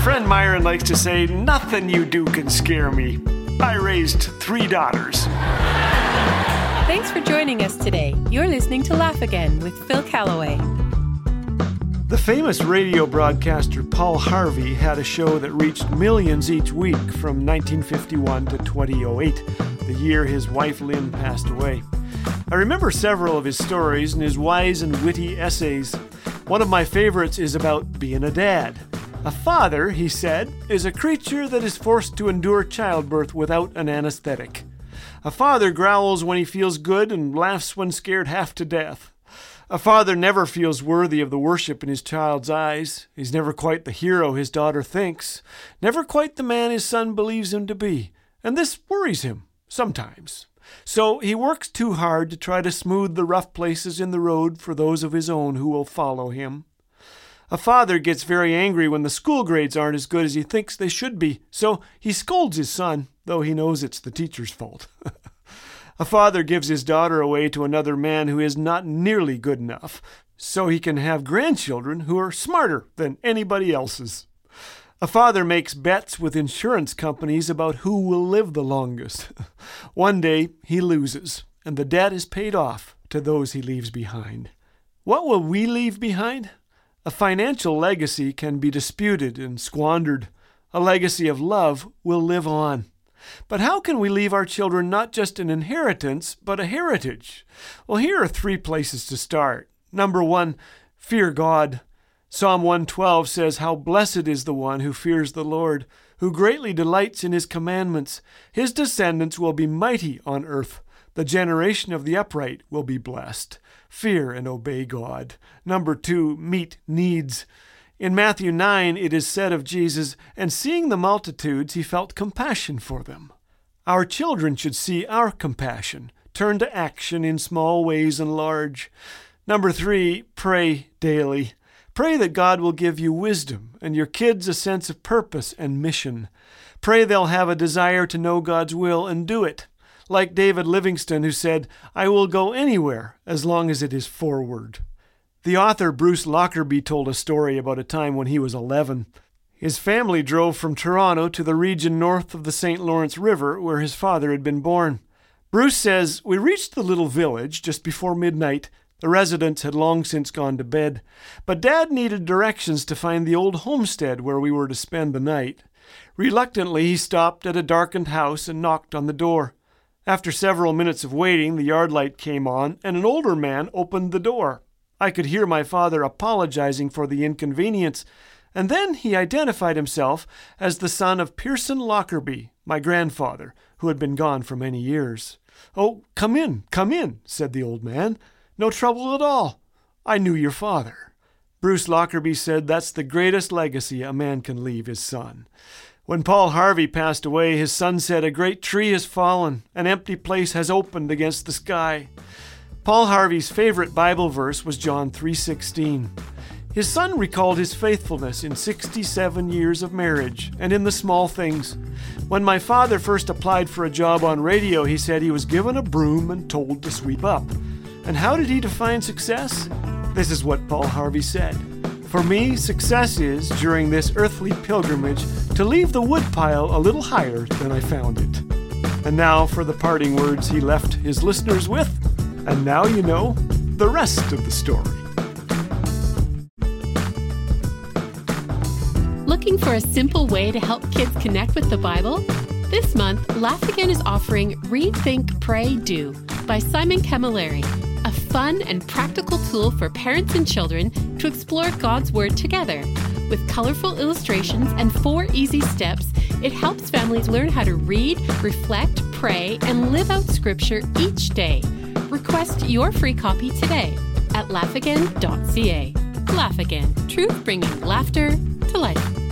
friend Myron likes to say, nothing you do can scare me. I raised 3 daughters. Thanks for joining us today. You're listening to Laugh Again with Phil Callaway. The famous radio broadcaster Paul Harvey had a show that reached millions each week from 1951 to 2008, the year his wife Lynn passed away. I remember several of his stories and his wise and witty essays. One of my favorites is about being a dad. A father, he said, is a creature that is forced to endure childbirth without an anesthetic. A father growls when he feels good and laughs when scared half to death. A father never feels worthy of the worship in his child's eyes. He's never quite the hero his daughter thinks, never quite the man his son believes him to be, and this worries him sometimes. So he works too hard to try to smooth the rough places in the road for those of his own who will follow him. A father gets very angry when the school grades aren't as good as he thinks they should be, so he scolds his son, though he knows it's the teacher's fault. A father gives his daughter away to another man who is not nearly good enough, so he can have grandchildren who are smarter than anybody else's. A father makes bets with insurance companies about who will live the longest. One day he loses, and the debt is paid off to those he leaves behind. What will we leave behind? A financial legacy can be disputed and squandered. A legacy of love will live on. But how can we leave our children not just an inheritance, but a heritage? Well, here are 3 places to start. Number 1, fear God. Psalm 112 says, "How blessed is the one who fears the Lord, who greatly delights in his commandments. His descendants will be mighty on earth. The generation of the upright will be blessed." Fear and obey God. Number 2, meet needs. In Matthew 9, it is said of Jesus, "And seeing the multitudes, he felt compassion for them." Our children should see our compassion, turn to action in small ways and large. Number 3, pray daily. Pray that God will give you wisdom and your kids a sense of purpose and mission. Pray they'll have a desire to know God's will and do it. Like David Livingstone, who said, "I will go anywhere as long as it is forward." The author Bruce Lockerbie told a story about a time when he was 11. His family drove from Toronto to the region north of the St. Lawrence River where his father had been born. Bruce says, "We reached the little village just before midnight. The residents had long since gone to bed, but Dad needed directions to find the old homestead where we were to spend the night. Reluctantly, he stopped at a darkened house and knocked on the door. After several minutes of waiting, the yard light came on, and an older man opened the door. I could hear my father apologizing for the inconvenience, and then he identified himself as the son of Pearson Lockerbie, my grandfather, who had been gone for many years. 'Oh, come in,' said the old man. 'No trouble at all. I knew your father.' Bruce Lockerbie said that's the greatest legacy a man can leave his son. When Paul Harvey passed away, his son said, 'A great tree has fallen, an empty place has opened against the sky.' Paul Harvey's favorite Bible verse was John 3:16. His son recalled his faithfulness in 67 years of marriage and in the small things. When my father first applied for a job on radio, he said he was given a broom and told to sweep up. And how did he define success? This is what Paul Harvey said. 'For me, success is, during this earthly pilgrimage, to leave the woodpile a little higher than I found it.' And now for the parting words he left his listeners with. And now you know the rest of the story. Looking for a simple way to help kids connect with the Bible? This month, Laugh Again is offering Read, Think, Pray, Do by Simon Camilleri, a fun and practical tool for parents and children to explore God's Word together. With colorful illustrations and 4 easy steps, it helps families learn how to read, reflect, pray, and live out Scripture each day. Request your free copy today at laughagain.ca. Laugh Again, truth bringing laughter to life.